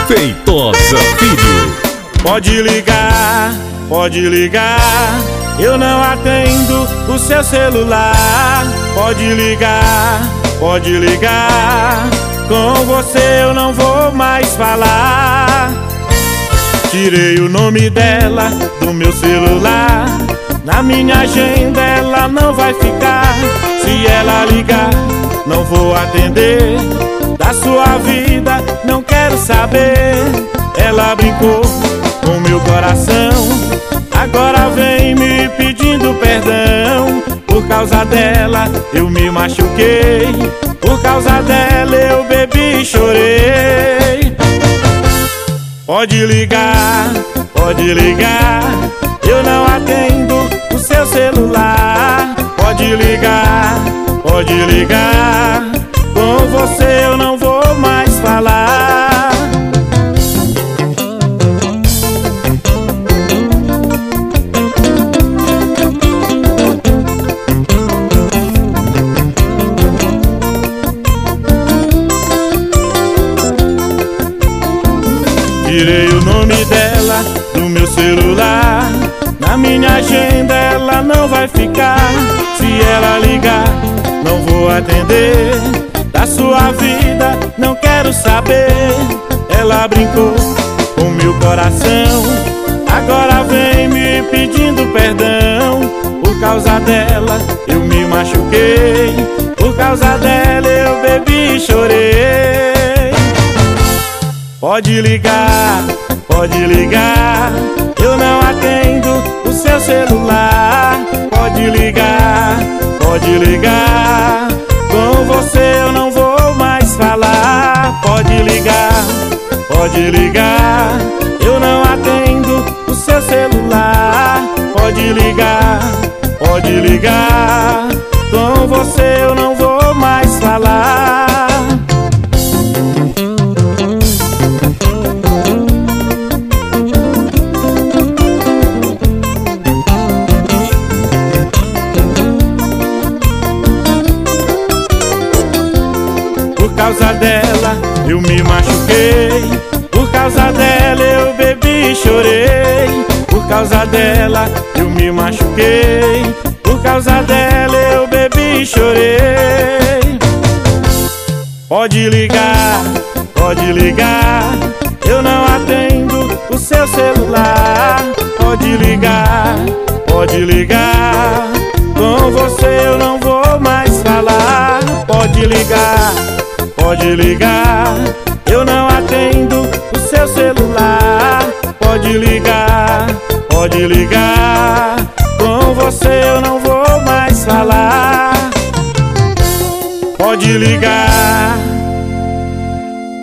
Feitosa Filho. Pode ligar, eu não atendo o seu celular. Pode ligar, com você eu não vou mais falar. Tirei o nome dela do meu celular, na minha agenda ela não vai ficar. Se ela ligar, não vou atender. Da sua vida não quero saber. Ela brincou com meu coração, agora vem me pedindo perdão. Por causa dela eu me machuquei, por causa dela eu bebi e chorei. Pode ligar, eu não atendo o seu celular. Pode ligar, com você eu não vou mais falar. Tirei o nome dela do meu celular, na minha agenda ela não vai ficar. Se ela ligar, não vou atender. Da sua vida não quero saber. Ela brincou com meu coração, agora vem me pedindo perdão. Por causa dela eu me machuquei, por causa dela eu bebi e chorei. Pode ligar, eu não atendo o seu celular. Pode ligar, com você eu não vou mais falar. Pode ligar, eu não atendo o seu celular. Pode ligar, com você eu não vou mais falar. Por causa dela eu me machuquei, por causa dela eu bebi e chorei. Por causa dela eu me machuquei, por causa dela eu bebi e chorei. Pode ligar, eu não atendo o seu celular. Pode ligar, com você eu não vou mais falar. Pode ligar, eu não atendo o seu celular. Pode ligar, com você eu não vou mais falar. Pode ligar.